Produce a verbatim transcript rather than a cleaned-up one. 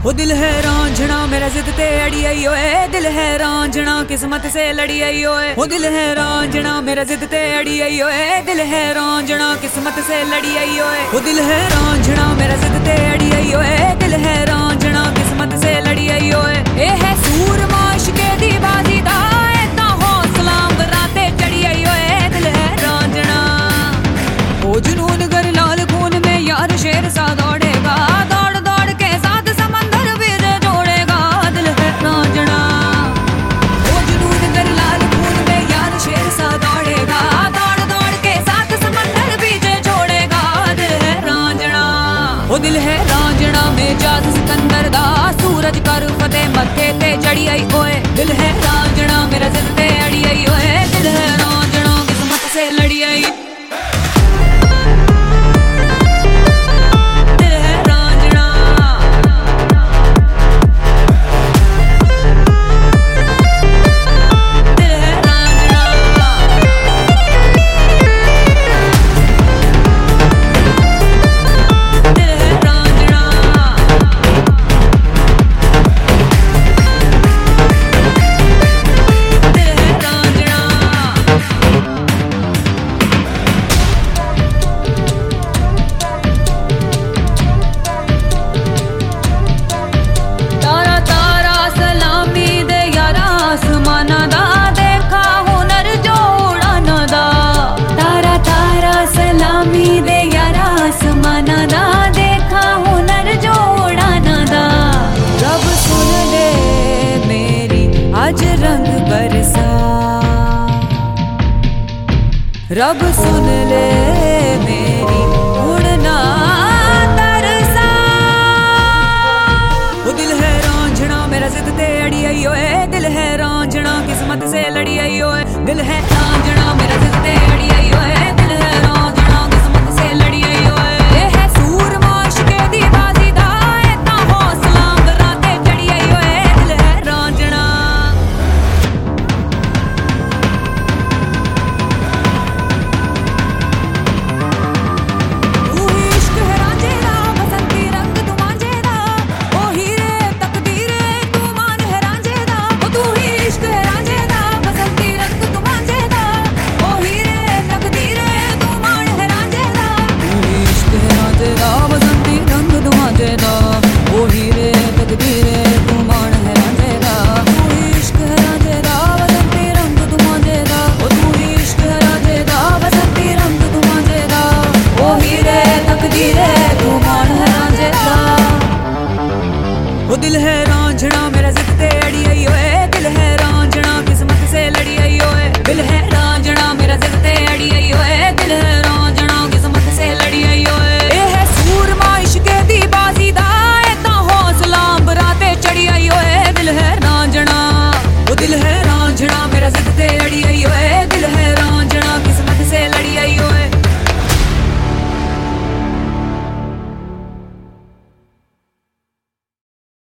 वो दिल है रांझना मेरा जिद ते अड़ी आई ओए, दिल है रांझना किस्मत से लड़ी आई ओए। वो दिल है रांझना मेरा जिद ते अड़ी आई ओए, दिल है रांझना किस्मत से लड़ी आई ओए। वो दिल है रांझना मेरा जिद ते अड़ी आई ओए, दिल है रांझना किस्मत से लड़ी आई ओए। ए है सूरमा इश्के दी बाजी दा इतना हौसला बराते चढ़ी आई ओए, दिल है रांझना। ओ जुनून गर लाल खून में यार शेर सा दौड़ेगा, दौड़ दौड़ के साथ समंदर भी जोड़ेगा, दिल है रांझना। ओ जुनून गर लाल खून में यार शेर सा दौड़ेगा, दौड़ दौड़ के साथ समंदर भी जोड़ेगा, दिल है रांझना। ओ दिल है रांझना में जाज सिकंदर दा सूरज कर फतेह मत्थे ते चढ़ी आई ओए, दिल है रांझना मेरा जिद ते अड़ी आई ओए, दिल है रांझना किस्मत से लड़ी आई। आज रंग बरसा रब सुन ले मेरी उड़ना तरसा। वो दिल है रांझना मेरा जिद ते अड़ी आई ओए, दिल है रांझना किस्मत से लड़ी आई ओए, दिल है रांझना मेरा जिद ते अड़ी आई ओए, दिल है रांझना किस्मत से लड़ी आई ओए। ये है सूरमा इश्के दी बाजी दा इतना हौसला बराते चढ़ी आई ओए, दिल है रांझना। वो दिल है